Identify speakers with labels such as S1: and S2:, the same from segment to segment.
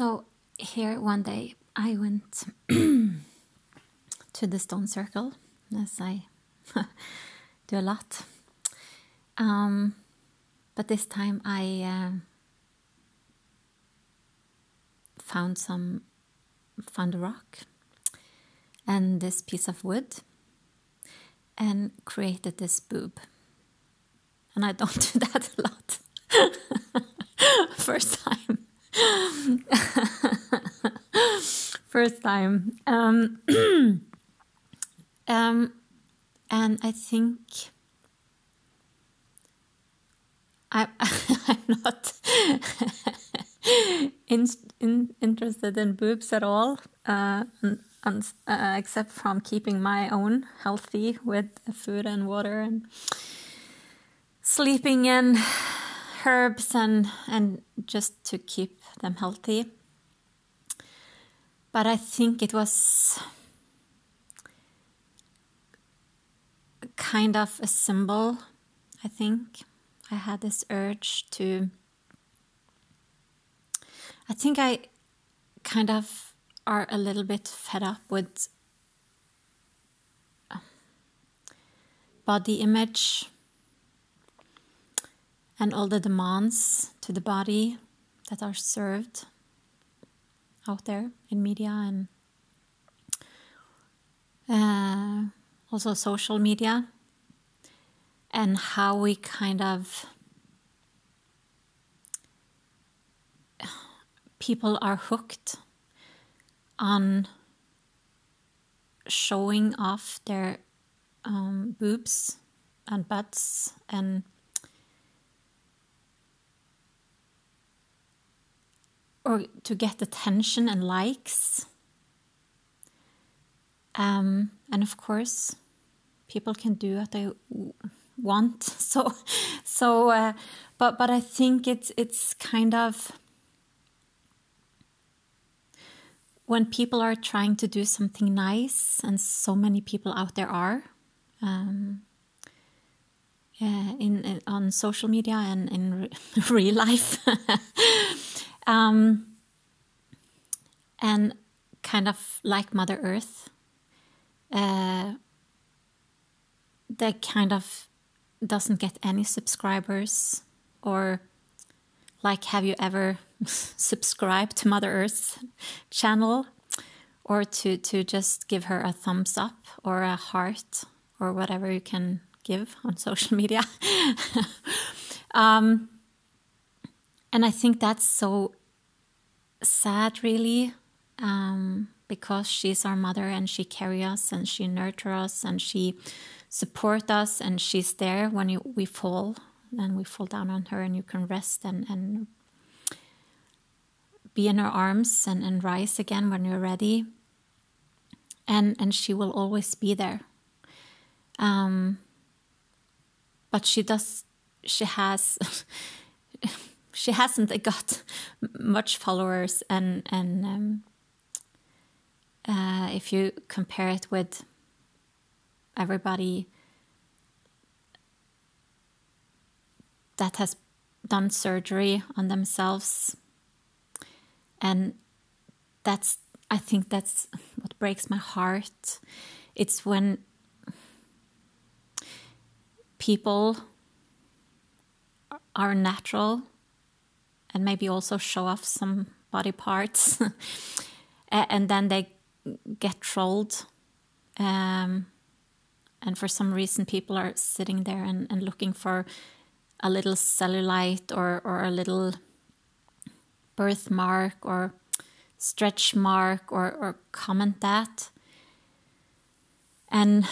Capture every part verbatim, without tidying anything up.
S1: So here one day I went to the stone circle, as I do a lot. Um, but this time I uh, found some found a rock and this piece of wood and created this boob. And I don't do that a lot. First time. First time. Um, um, and I think I, I'm not in, in, interested in boobs at all, uh, and, and, uh, except from keeping my own healthy with food and water and sleeping and herbs and and just to keep them healthy. But I think it was kind of a symbol. I think I had this urge to, I think I kind of are a little bit fed up with body image and all the demands to the body that are served out there in media and uh, also social media, and how we kind of, people are hooked on showing off their um, boobs and butts and or to get attention and likes. Um, and of course, people can do what they w- want. So, so, uh, but but I think it's it's kind of when people are trying to do something nice, and so many people out there are, um, uh, in, in on social media and in re- real life. Um, and kind of like Mother Earth, uh, that kind of doesn't get any subscribers, or like, have you ever subscribed to Mother Earth's channel, or to, to just give her a thumbs up or a heart or whatever you can give on social media. um, And I think that's so sad, really, um, because she's our mother and she carries us and she nurtures us and she supports us and she's there when you, we fall and we fall down on her, and you can rest and, and be in her arms and, and rise again when you're ready. And, and she will always be there. Um, but she does, she has... She hasn't got much followers, and and um, uh, if you compare it with everybody that has done surgery on themselves, and that's, I think that's what breaks my heart. It's when people are natural and maybe also show off some body parts, and then they get trolled. Um, and for some reason, people are sitting there and, and looking for a little cellulite or, or a little birthmark or stretch mark, or, or comment that. And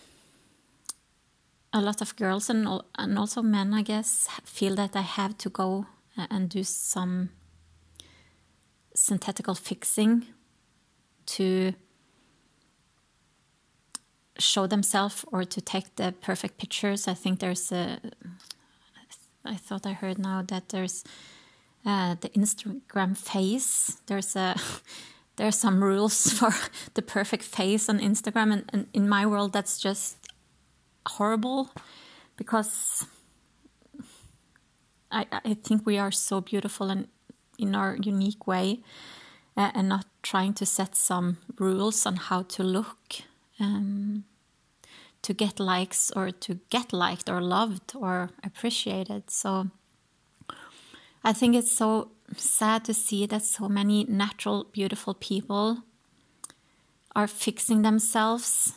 S1: a lot of girls and, and also men, I guess, feel that they have to go and do some synthetical fixing to show themselves or to take the perfect pictures. I think there's a, I thought I heard now that there's uh, the Instagram face. There's a, there are some rules for the perfect face on Instagram, and, and in my world that's just horrible, because I, I think we are so beautiful and in our unique way, uh, and not trying to set some rules on how to look um, to get likes or to get liked or loved or appreciated. So I think it's so sad to see that so many natural, beautiful people are fixing themselves.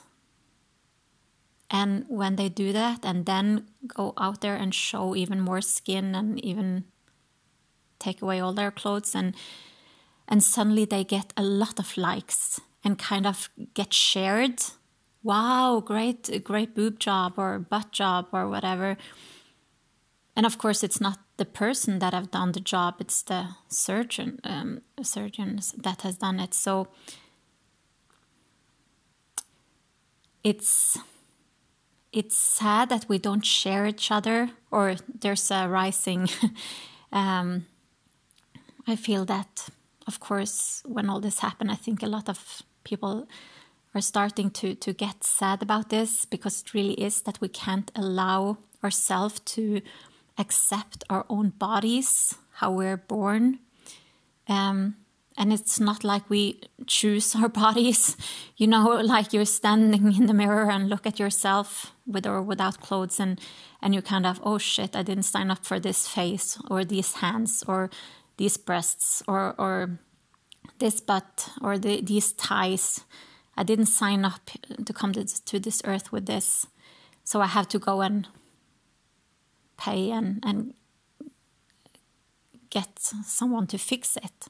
S1: And when they do that and then go out there and show even more skin and even take away all their clothes, and and suddenly they get a lot of likes and kind of get shared. Wow, great, great boob job or butt job or whatever. And of course, it's not the person that have done the job; it's the surgeon, um, surgeons that has done it. So it's it's sad that we don't share each other, or there's a rising. um, I feel that, of course, when all this happened, I think a lot of people are starting to to get sad about this, because it really is that we can't allow ourselves to accept our own bodies, how we're born. Um, and it's not like we choose our bodies, you know, like you're standing in the mirror and look at yourself with or without clothes, and, and you kind of, oh shit, I didn't sign up for this face or these hands or these breasts or or this butt or the, these thighs. I didn't sign up to come to, to this earth with this. So I have to go and pay and, and get someone to fix it.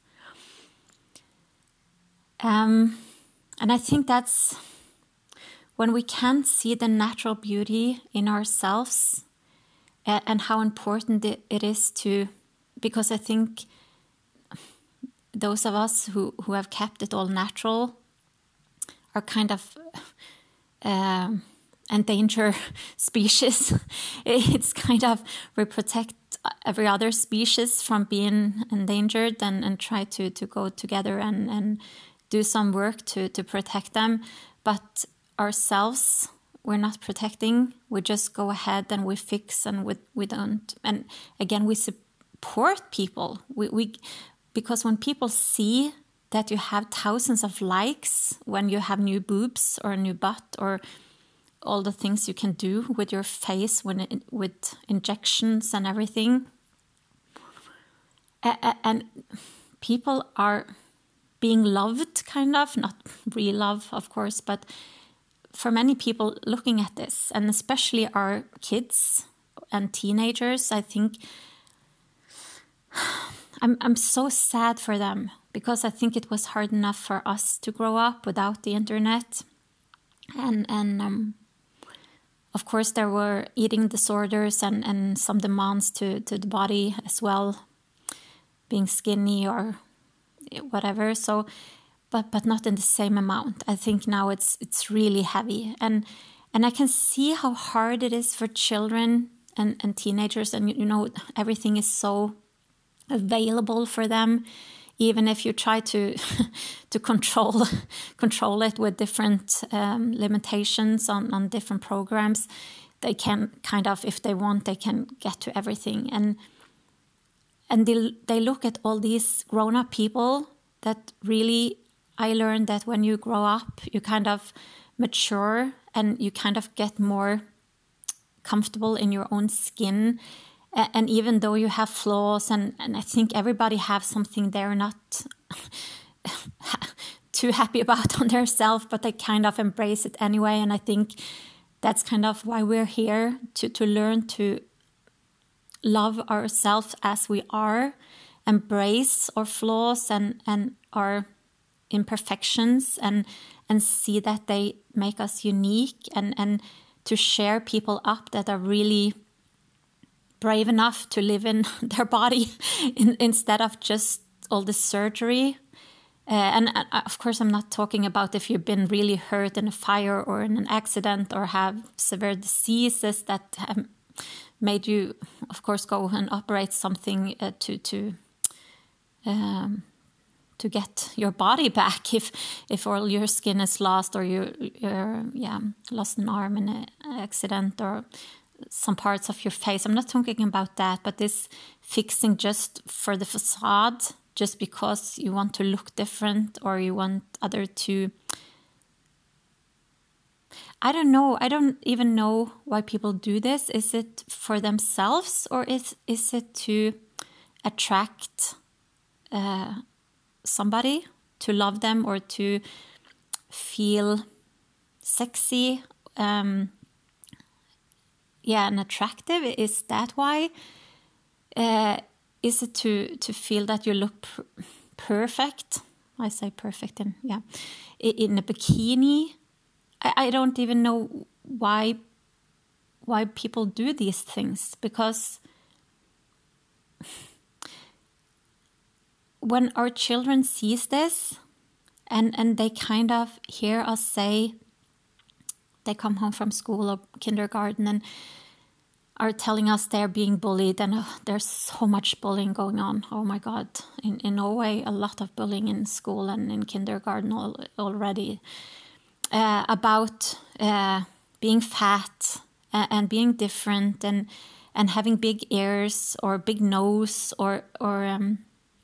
S1: Um, and I think that's when we can't see the natural beauty in ourselves, uh, and how important it, it is to, because I think those of us who, who have kept it all natural are kind of um, endangered species. It's kind of, we protect every other species from being endangered, and, and try to, to go together and, and do some work to, to protect them. But ourselves, we're not protecting. We just go ahead and we fix, and we, we don't. And again, we support people. We, we because when people see that you have thousands of likes when you have new boobs or a new butt or all the things you can do with your face when it, with injections and everything, and people are being loved, kind of, not real love, of course, but for many people looking at this, and especially our kids and teenagers, I think I'm I'm so sad for them, because I think it was hard enough for us to grow up without the internet, and and um, of course there were eating disorders and, and some demands to, to the body as well, being skinny or whatever. So, but but not in the same amount. I think now it's it's really heavy, and and I can see how hard it is for children and, and teenagers, and you know everything is so available for them. Even if you try to to control control it with different um, limitations on, on different programs, they can kind of, if they want, they can get to everything. And and they they look at all these grown-up people that really, I learned that when you grow up, you kind of mature and you kind of get more comfortable in your own skin. And even though you have flaws, and, and I think everybody have something they're not too happy about on their self, but they kind of embrace it anyway. And I think that's kind of why we're here, to, to learn to love ourselves as we are, embrace our flaws and, and our imperfections, and and see that they make us unique, and, and to share people up that are really brave enough to live in their body in, instead of just all the surgery. Uh, and uh, of course, I'm not talking about if you've been really hurt in a fire or in an accident or have severe diseases that have made you, of course, go and operate something uh, to to um, to get your body back if if all your skin is lost, or you you're yeah lost an arm in an accident, or some parts of your face. I'm not talking about that, but this fixing just for the facade just because you want to look different or you want other to... I don't know. I don't even know why people do this. Is it for themselves, or is, is it to attract uh, somebody, to love them, or to feel sexy, um, yeah, and attractive? Is that why? Uh, is it to, to feel that you look pr- perfect? I say perfect, and yeah, in a bikini. I, I don't even know why why people do these things, because when our children sees this, and, and they kind of hear us say, they come home from school or kindergarten and are telling us they're being bullied, and oh, there's so much bullying going on. Oh my God, in, in Norway, a lot of bullying in school and in kindergarten al- already, uh, about uh, being fat and, and being different, and and having big ears or big nose, or, or um,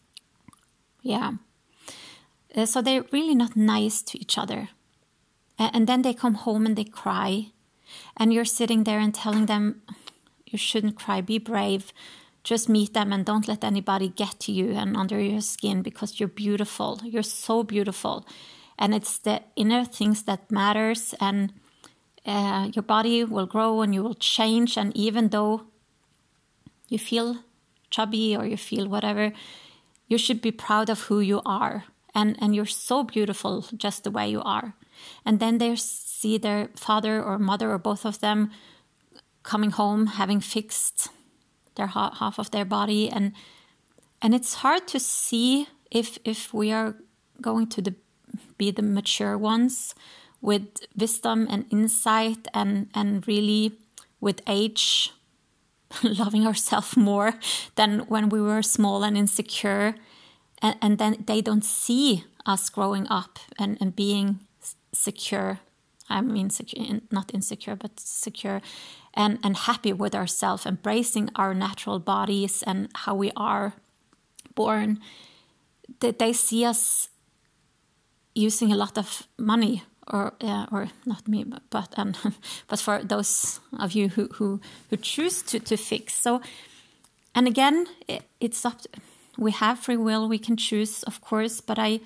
S1: yeah. Uh, so they're really not nice to each other. Uh, and then they come home and they cry. And you're sitting there and telling them, you shouldn't cry, be brave. Just meet them and don't let anybody get to you and under your skin, because you're beautiful. You're so beautiful. And it's the inner things that matters. And uh, your body will grow and you will change. And even though you feel chubby or you feel whatever, you should be proud of who you are. And, and you're so beautiful just the way you are. And then they see their father or mother or both of them coming home, having fixed their ha- half of their body. And and it's hard to see if if we are going to the, be the mature ones with wisdom and insight, and, and really with age loving ourselves more than when we were small and insecure. And, and then they don't see us growing up and, and being secure. I mean, secure, not insecure, but secure, and, and happy with ourselves, embracing our natural bodies and how we are born. They, they see us using a lot of money, or uh, or not me, but um, but for those of you who who, who choose to, to fix. So, and again, it, it's up to, we have free will, we can choose, of course, but I,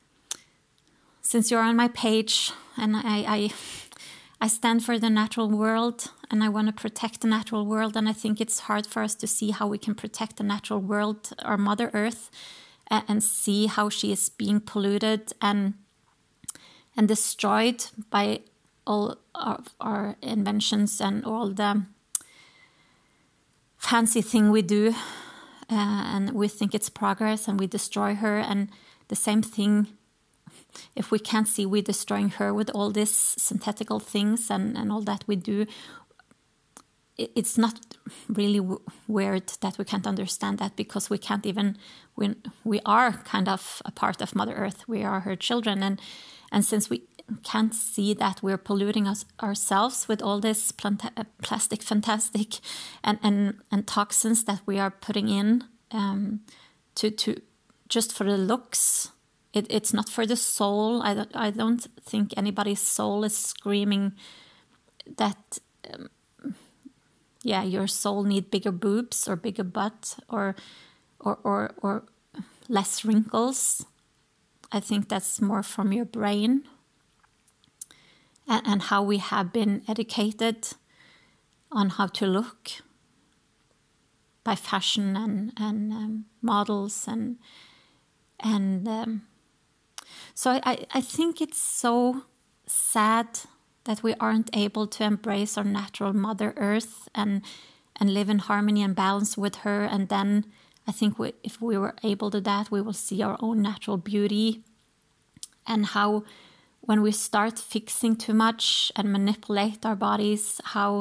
S1: since you're on my page, and I, I, I stand for the natural world, and I want to protect the natural world, and I think it's hard for us to see how we can protect the natural world, our Mother Earth, and, and see how she is being polluted and and destroyed by all of our inventions and all the fancy thing we do. Uh, and we think it's progress, and we destroy her. And the same thing, if we can't see we destroying her with all these synthetical things and, and all that we do, it, it's not really w- weird that we can't understand that, because we can't even, we, we are kind of a part of Mother Earth. We are her children. And, and since we can't see that we're polluting us ourselves with all this planta- plastic fantastic and, and, and toxins that we are putting in um, to to just for the looks. It, it's not for the soul. I don't, I don't think anybody's soul is screaming that, um, yeah, your soul need bigger boobs or bigger butt or or or, or less wrinkles. I think that's more from your brain. And how we have been educated on how to look by fashion and, and um, models. And and um, so I, I think it's so sad that we aren't able to embrace our natural Mother Earth and, and live in harmony and balance with her. And then I think we, if we were able to do that, we will see our own natural beauty, and how when we start fixing too much and manipulate our bodies, how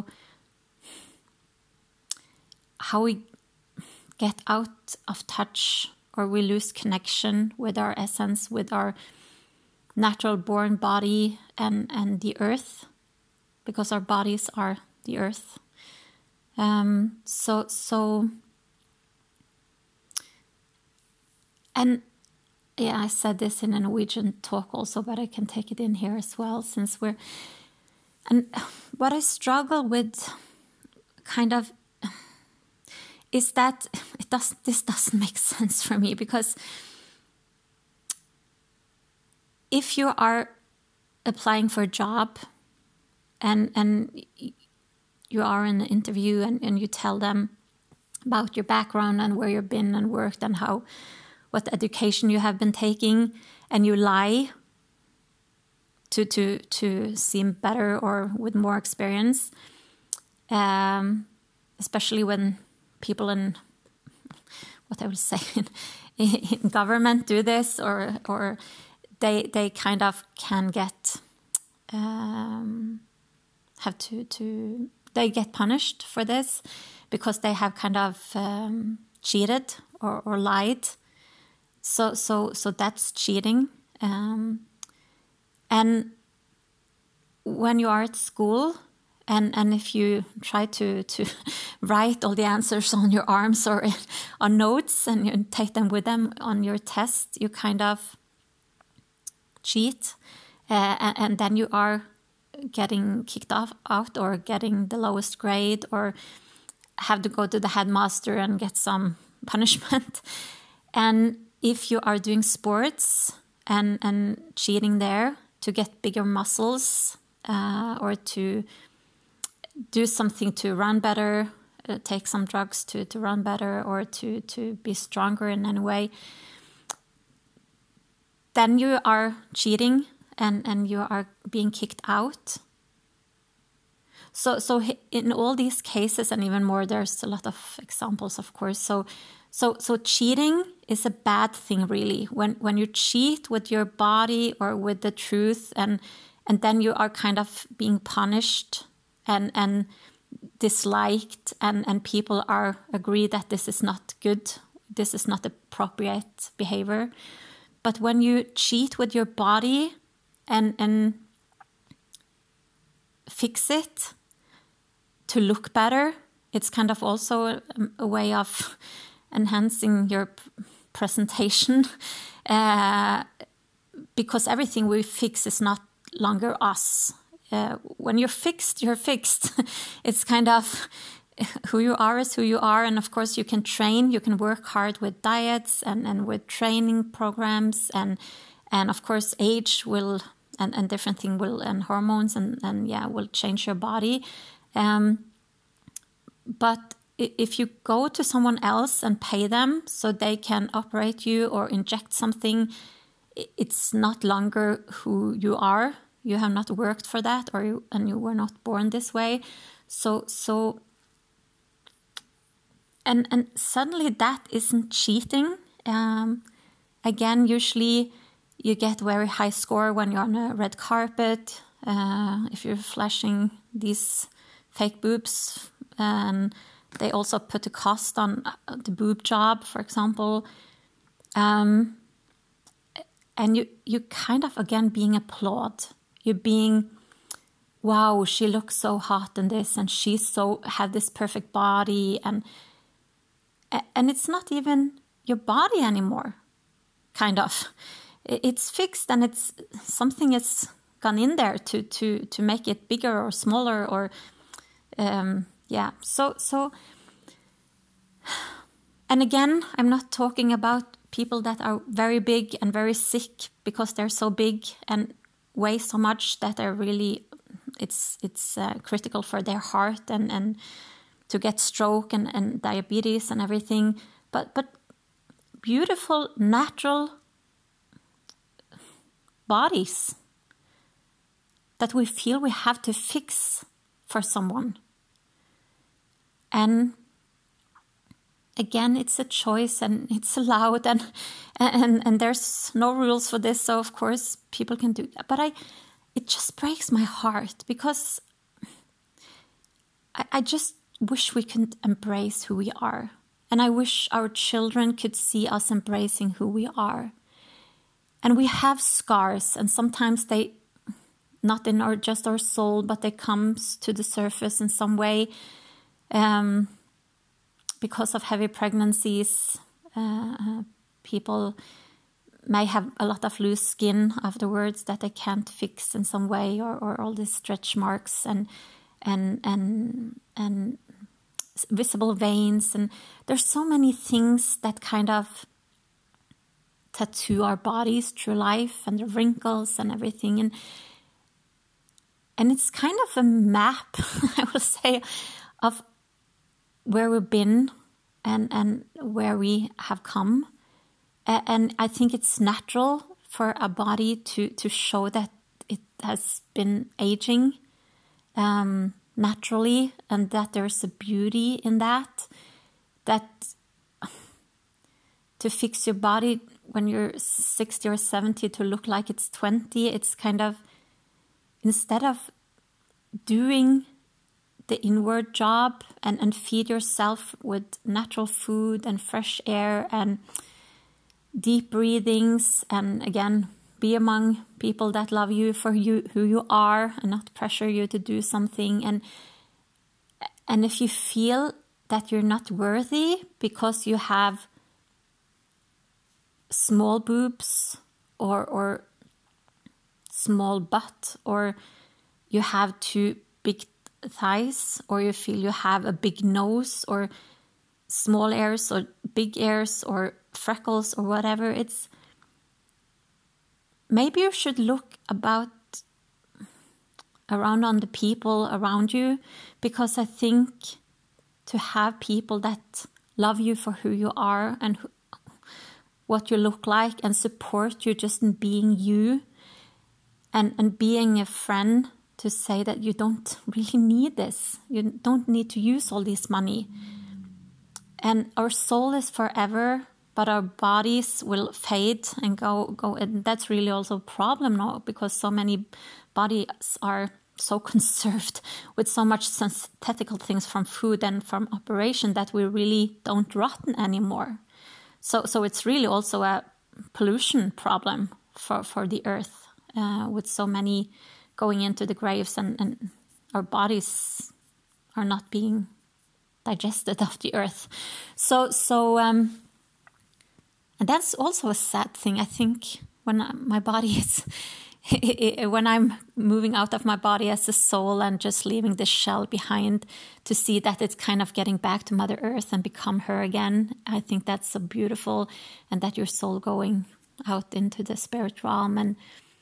S1: how we get out of touch, or we lose connection with our essence, with our natural born body and, and the earth, because our bodies are the earth. Um, so so and yeah, I said this in a Norwegian talk also, but I can take it in here as well, since we're, and what I struggle with kind of is that it does, this doesn't make sense for me, because if you are applying for a job and and you are in an interview and, and you tell them about your background and where you've been and worked and how what education you have been taking, and you lie to to to seem better or with more experience, um, especially when people in what I would say in, in government do this, or or they they kind of can get um, have to to they get punished for this because they have kind of um, cheated or, or lied. So so so that's cheating. Um, and when you are at school, and, and if you try to, to write all the answers on your arms or on notes and you take them with them on your test, you kind of cheat. Uh, and, and then you are getting kicked off, out or getting the lowest grade, or have to go to the headmaster and get some punishment. And if you are doing sports and, and cheating there to get bigger muscles, uh, or to do something to run better, uh, take some drugs to, to run better, or to, to be stronger in any way, then you are cheating and, and you are being kicked out. So so in all these cases, and even more, there's a lot of examples, of course. So so so cheating is a bad thing, really. When when you cheat with your body or with the truth, and and then you are kind of being punished and and disliked, and, and people are agree that this is not good, this is not appropriate behavior. But when you cheat with your body and and fix it to look better, it's kind of also a, a way of enhancing your presentation, uh, because everything we fix is not longer us. Uh, when you're fixed, you're fixed. It's kind of who you are is who you are. And of course you can train, you can work hard with diets and, and with training programs. And and of course age will, and, and different things will, and hormones and, and yeah, will change your body. Um, but if you go to someone else and pay them so they can operate you or inject something, it's not longer who you are. You have not worked for that, or you, and you were not born this way. So, so, and and suddenly that isn't cheating. Um, again, usually you get very high score when you're on a red carpet. Uh, if you're flashing these fake boobs, and they also put a cost on the boob job, for example. Um, and you you kind of again being applauded. You're being, wow, she looks so hot in this, and she's so have this perfect body, and and it's not even your body anymore, kind of. It's fixed, and it's something has gone in there to to to make it bigger or smaller, or um, yeah. So so, and again, I'm not talking about people that are very big and very sick because they're so big and weigh so much that they're really, it's it's uh, critical for their heart and, and to get stroke and, and diabetes and everything. But but beautiful, natural bodies that we feel we have to fix for someone. And again, it's a choice and it's allowed, and and and there's no rules for this, so of course people can do that. But I, it just breaks my heart because I, I just wish we could embrace who we are, and I wish our children could see us embracing who we are. And we have scars, and sometimes they, not in our just our soul, but they come to the surface in some way. Um, because of heavy pregnancies, uh, people may have a lot of loose skin afterwards that they can't fix in some way, or, or all these stretch marks and and and and visible veins, and there's so many things that kind of tattoo our bodies through life, and the wrinkles and everything, and and it's kind of a map, I will say, of where we've been and and where we have come. And I think it's natural for a body to, to show that it has been aging um, naturally, and that there's a beauty in that. That to fix your body when you're sixty or seventy to look like it's twenty, it's kind of, instead of doing the inward job and, and feed yourself with natural food and fresh air and deep breathings, and again, be among people that love you for you who you are and not pressure you to do something. And and if you feel that you're not worthy because you have small boobs or or small butt, or you have two big thighs, or you feel you have a big nose, or small ears or big ears or freckles or whatever, it's maybe you should look about around on the people around you, because I think to have people that love you for who you are and who, what you look like, and support you just in being you, and, and being a friend to say that you don't really need this, you don't need to use all this money. And our soul is forever, but our bodies will fade and go, go. And that's really also a problem now, because so many bodies are so conserved with so much synthetical things from food and from operation that we really don't rotten anymore. So so it's really also a pollution problem for, for the earth, uh, with so many going into the graves, and, and our bodies are not being digested of the earth. So, so um, and that's also a sad thing. I think when I, my body is, when I'm moving out of my body as a soul and just leaving this shell behind, to see that it's kind of getting back to Mother Earth and become her again, I think that's so beautiful, and that your soul going out into the spirit realm. And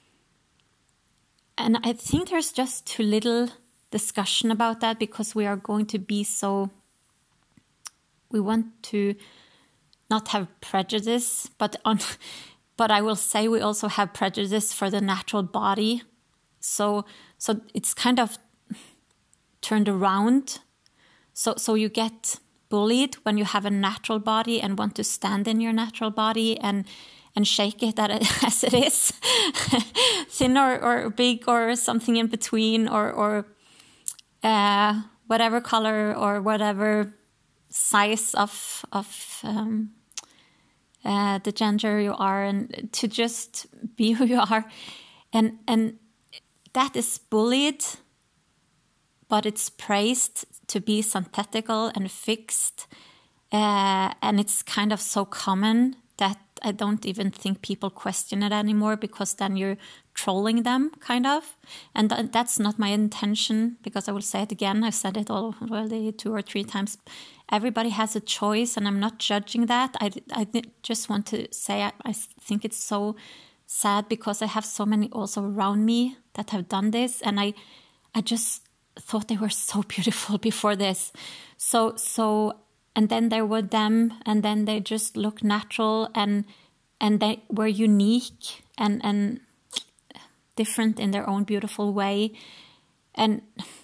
S1: and I think there's just too little discussion about that, because we are going to be so, we want to not have prejudice, but on, but I will say we also have prejudice for the natural body. So, so it's kind of turned around. So, so you get bullied when you have a natural body and want to stand in your natural body and and shake it as it is, thin or, or big or something in between, or or uh, whatever color or whatever size of of um, uh, the gender you are, and to just be who you are, and and that is bullied, but it's praised to be synthetical and fixed, uh, and it's kind of so common that I don't even think people question it anymore, because then you're trolling them, kind of. And th- that's not my intention, because I will say it again. I've said it already two or three times. Everybody has a choice, and I'm not judging that. I, I just want to say I, I think it's so sad, because I have so many also around me that have done this, and I, I just thought they were so beautiful before this. So, so. And then there were them, and then they just looked natural, and and they were unique and, and different in their own beautiful way. And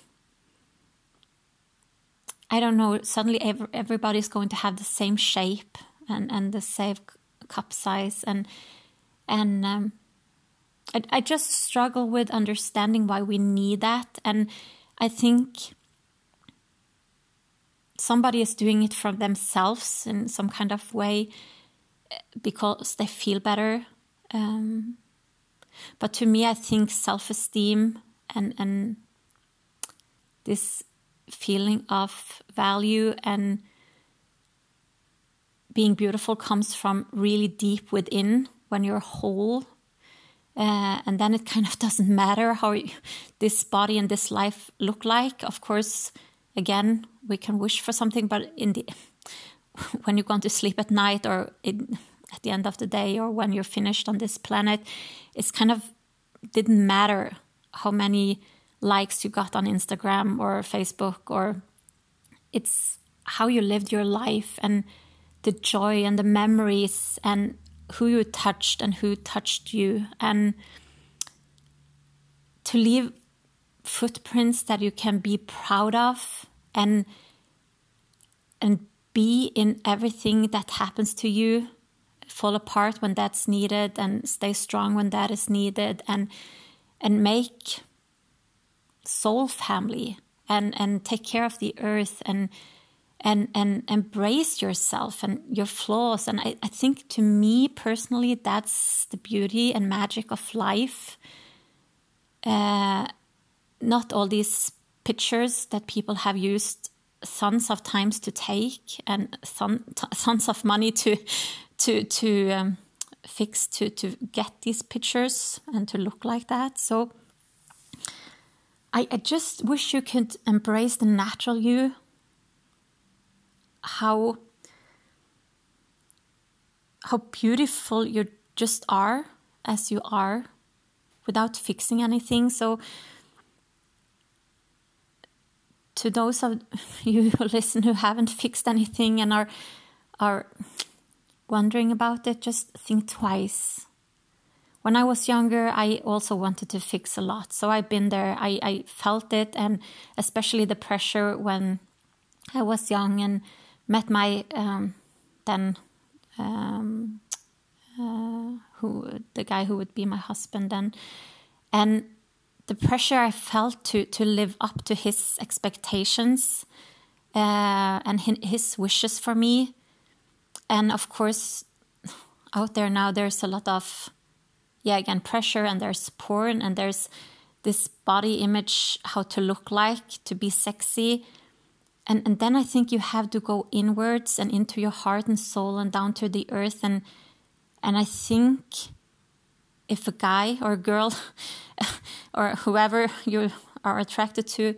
S1: I don't know, suddenly every, everybody's going to have the same shape and, and the same cup size. And and um, I, I just struggle with understanding why we need that. And I think somebody is doing it from themselves in some kind of way because they feel better. Um, but to me, I think self-esteem and, and this feeling of value and being beautiful comes from really deep within, when you're whole. Uh, and then it kind of doesn't matter how you, this body and this life look like. Of course, again, we can wish for something, but in the when you're going to sleep at night, or in, at the end of the day, or when you're finished on this planet, it's kind of didn't matter how many likes you got on Instagram or Facebook, or it's how you lived your life, and the joy and the memories, and who you touched and who touched you, and to leave footprints that you can be proud of, and and be in everything that happens to you, fall apart when that's needed, and stay strong when that is needed, and and make soul family, and and take care of the earth, and and and embrace yourself and your flaws. And I, I think, to me personally, that's the beauty and magic of life. Uh, not all these pictures that people have used tons of times to take, and ton, tons of money to to to um, fix to to get these pictures and to look like that. So I, I just wish you could embrace the natural you. How how beautiful you just are as you are, without fixing anything. So to those of you who listen who haven't fixed anything and are are wondering about it, just think twice. When I was younger, I also wanted to fix a lot. So I've been there. I, I felt it, and especially the pressure when I was young and met my um, then um, uh, who the guy who would be my husband then, and the pressure I felt to to live up to his expectations uh, and his wishes for me. And of course, out there now, there's a lot of, yeah, again, pressure, and there's porn, and there's this body image, how to look like, to be sexy. And, and then I think you have to go inwards and into your heart and soul and down to the earth. And and I think if a guy or a girl or whoever you are attracted to,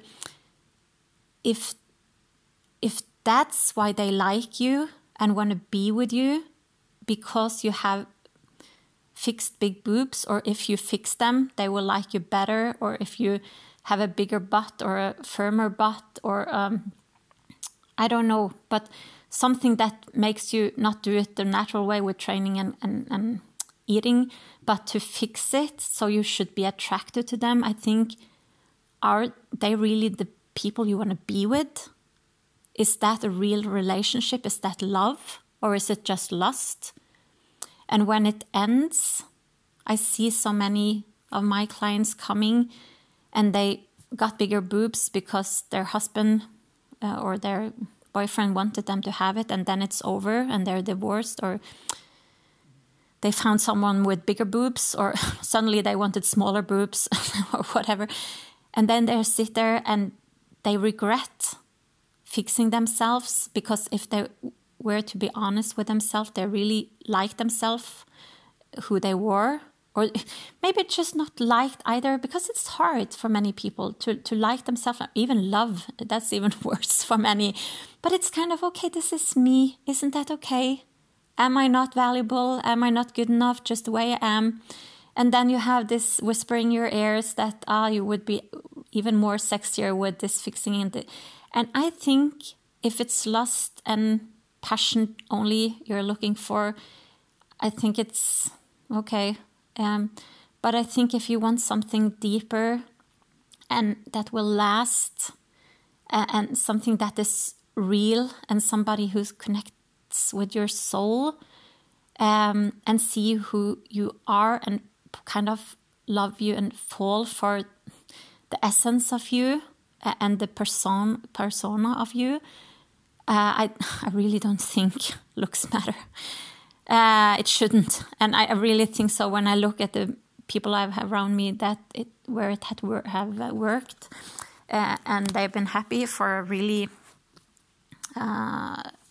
S1: if if that's why they like you and want to be with you, because you have fixed big boobs, or if you fix them, they will like you better, or if you have a bigger butt or a firmer butt, or um, I don't know, but something that makes you not do it the natural way with training and, and, and eating, but to fix it so you should be attracted to them. I think, are they really the people you want to be with? Is that a real relationship? Is that love? Or is it just lust? And when it ends, I see so many of my clients coming and they got bigger boobs because their husband uh, or their boyfriend wanted them to have it, and then it's over and they're divorced, or they found someone with bigger boobs, or suddenly they wanted smaller boobs or whatever. And then they sit there and they regret fixing themselves, because if they were to be honest with themselves, they really like themselves, who they were. Or maybe just not liked either, because it's hard for many people to, to like themselves, even love. That's even worse for many. But it's kind of, okay, this is me. Isn't that okay? Am I not valuable? Am I not good enough just the way I am? And then you have this whisper in your ears that ah, you would be even more sexier with this fixing. And, the, and I think if it's lust and passion only you're looking for, I think it's okay. Um, but I think if you want something deeper and that will last, uh, and something that is real, and somebody who connects with your soul, um, and see who you are and kind of love you and fall for the essence of you uh, and the person persona of you, uh, I I really don't think looks matter. Uh, it shouldn't, and I, I really think so. When I look at the people I have around me, that it where it had wor- have uh, worked, uh, and they've been happy for a really uh,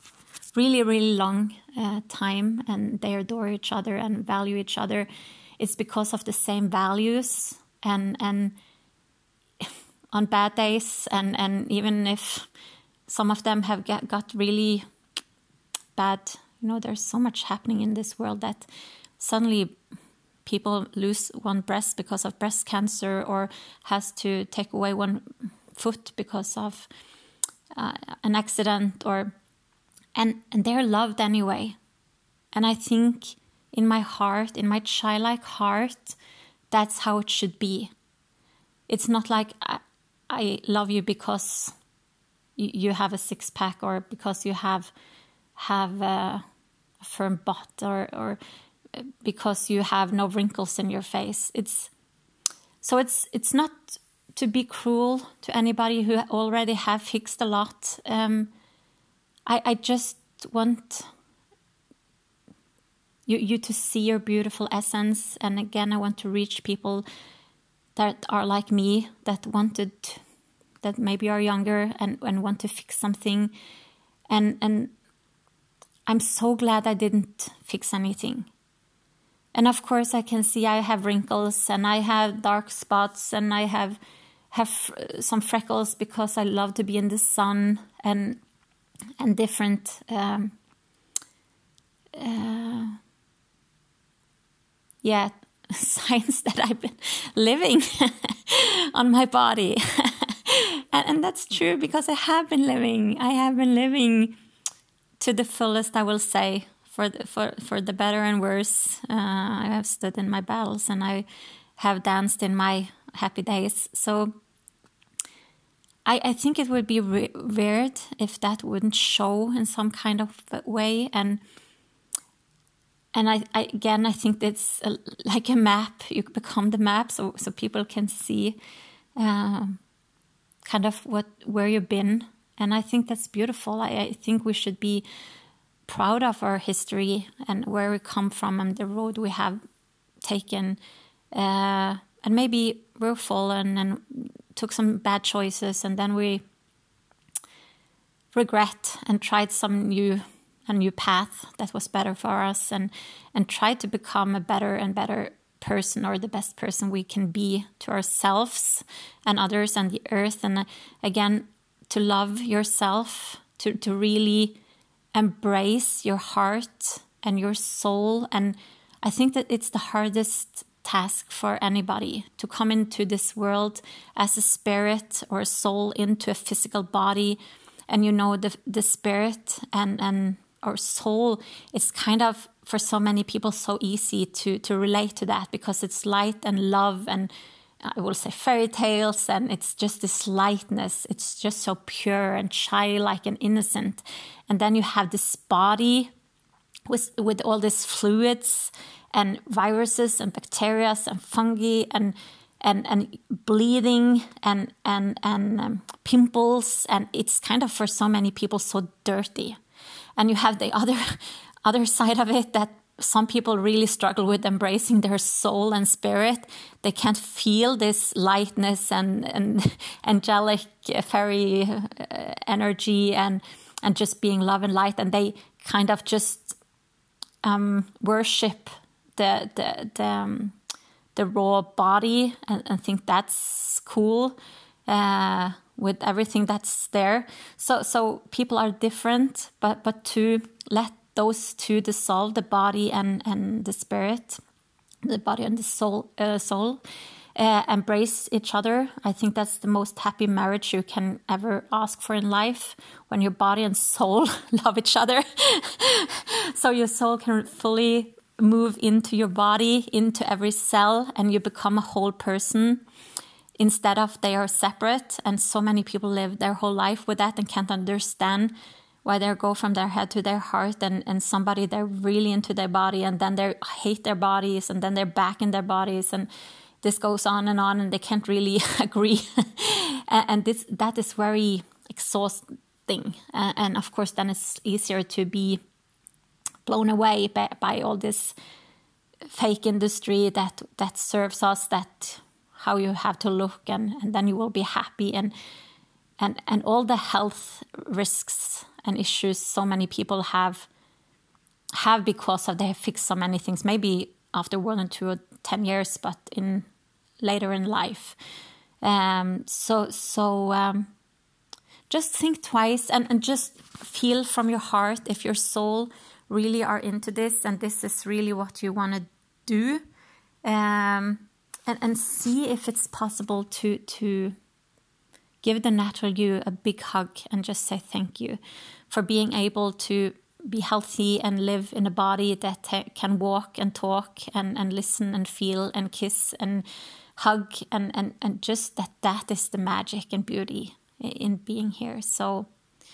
S1: really, really long uh, time, and they adore each other and value each other, it's because of the same values. And and on bad days, and, and even if some of them have get, got really bad, you know, there's so much happening in this world that suddenly people lose one breast because of breast cancer, or has to take away one foot because of uh, an accident, or and and they're loved anyway. And I think in my heart, in my childlike heart, that's how it should be. It's not like I, I love you because you, you have a six pack, or because you have have a, a firm butt, or or because you have no wrinkles in your face. It's so it's it's not to be cruel to anybody who already have fixed a lot. Um, I I just want you you to see your beautiful essence. And again, I want to reach people that are like me, that wanted, that maybe are younger and, and want to fix something. And and I'm so glad I didn't fix anything. And of course I can see I have wrinkles, and I have dark spots, and I have have some freckles because I love to be in the sun, and and different um, uh, yeah signs that I've been living on my body. and, and that's true, because I have been living. I have been living to the fullest, I will say, for the, for, for the better and worse. Uh, I have stood in my battles, and I have danced in my happy days. So I, I think it would be re- weird if that wouldn't show in some kind of way. And And I, I again, I think it's a, like a map. You become the map, so so people can see uh, kind of what where you've been. And I think that's beautiful. I, I think we should be proud of our history and where we come from and the road we have taken. Uh, and maybe we're fallen and took some bad choices, and then we regret and tried some new. a new path that was better for us, and and try to become a better and better person, or the best person we can be to ourselves and others and the earth. And again, to love yourself, to, to really embrace your heart and your soul. And I think that it's the hardest task for anybody, to come into this world as a spirit or a soul into a physical body. And you know, the the spirit and and our soul is kind of, for so many people, so easy to, to relate to that, because it's light and love, and I will say fairy tales, and it's just this lightness. It's just so pure and childlike and innocent. And then you have this body with, with all these fluids and viruses and bacteria and fungi and and and bleeding and and and um, pimples, and it's kind of, for so many people, so dirty. And you have the other other side of it, that some people really struggle with embracing their soul and spirit. They can't feel this lightness and, and angelic fairy energy and and just being love and light, and they kind of just um, worship the the the, um, the raw body and, and think that's cool. Uh, with everything that's there. So so people are different, but, but to let those two dissolve, the body and, and the spirit, the body and the soul, uh, soul uh, embrace each other. I think that's the most happy marriage you can ever ask for in life, when your body and soul love each other. So your soul can fully move into your body, into every cell, and you become a whole person, instead of they are separate. And so many people live their whole life with that and can't understand why they go from their head to their heart, and, and somebody, they're really into their body, and then they hate their bodies, and then they're back in their bodies, and this goes on and on, and they can't really agree. and and this that is very exhausting. Uh, and of course, then it's easier to be blown away by, by all this fake industry that, that serves us, that how you have to look, and, and then you will be happy, and and and all the health risks and issues so many people have have because of they have fixed so many things, maybe after one or two or ten years, but in later in life. Um, so so um, just think twice and, and just feel from your heart if your soul really are into this and this is really what you want to do. Um, and, and see if it's possible to to give the natural you a big hug and just say thank you for being able to be healthy and live in a body that ta- can walk and talk and, and listen and feel and kiss and hug and, and, and just that that is the magic and beauty in being here. So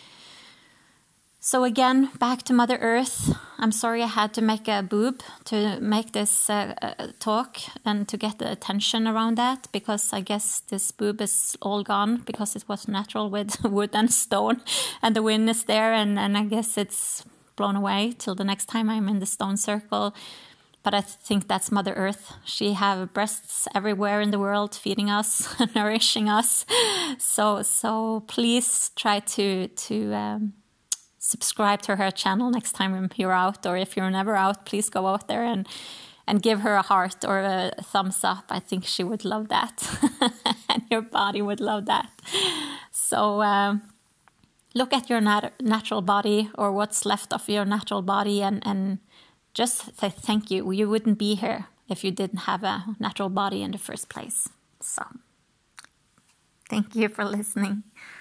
S1: So again, back to Mother Earth. I'm sorry I had to make a boob to make this uh, uh, talk and to get the attention around that, because I guess this boob is all gone because it was natural with wood and stone and the wind is there, and, and I guess it's blown away till the next time I'm in the stone circle. But I think that's Mother Earth. She have breasts everywhere in the world feeding us, nourishing us. So so please try to... to um, subscribe to her channel next time you're out, or if you're never out, please go out there and and give her a heart or a thumbs up. I think she would love that and your body would love that. So um, look at your nat- natural body, or what's left of your natural body, and, and just say thank you. You wouldn't be here if you didn't have a natural body in the first place. So thank you for listening.